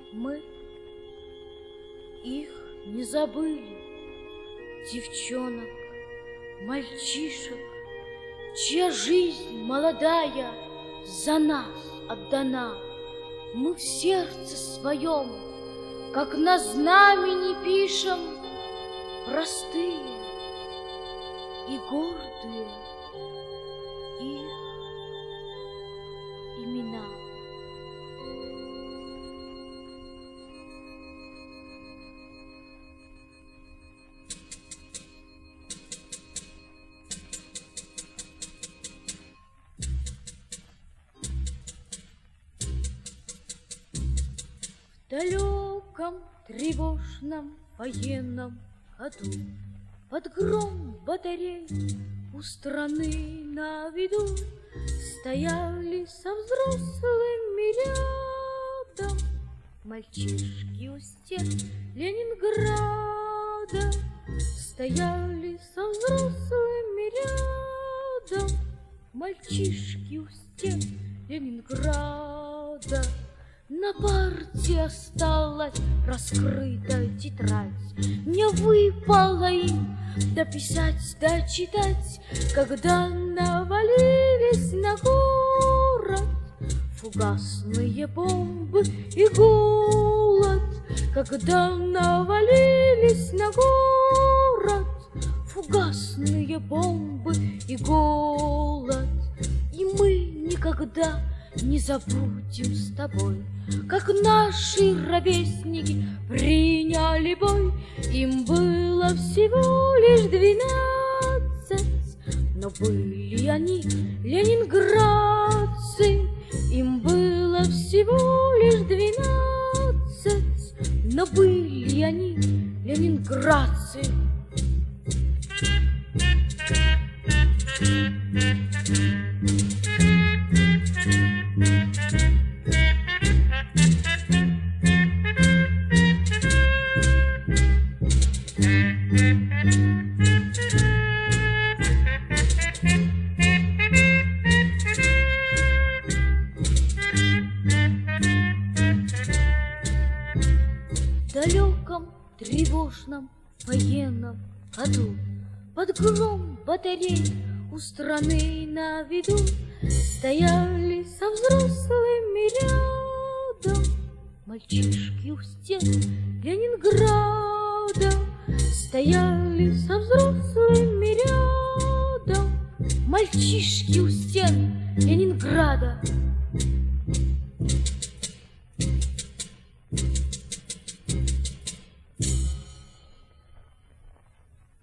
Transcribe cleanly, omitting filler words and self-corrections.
Мы их не забыли, девчонок, мальчишек, чья жизнь молодая за нас отдана. Мы в сердце своем, как на знамени, пишем простые и гордые их имена. В далеком тревожном военном году под гром батарей у страны на виду стояли со взрослыми рядом мальчишки у стен Ленинграда. Стояли со взрослыми рядом мальчишки у стен Ленинграда. На парте осталась раскрытая тетрадь, не выпало им дописать, дочитать, когда навалились на город фугасные бомбы и голод. Когда навалились на город фугасные бомбы и голод. И мы никогда не забудем с тобой, как наши ровесники приняли бой. Им было всего лишь 12, но были они ленинградцы. Им было всего лишь 12, но были они ленинградцы. В далеком тревожном военном году под гром батарей у страны на виду стояли со взрослыми рядом мальчишки у стен Ленинграда. Стояли со взрослыми рядом мальчишки у стен Ленинграда.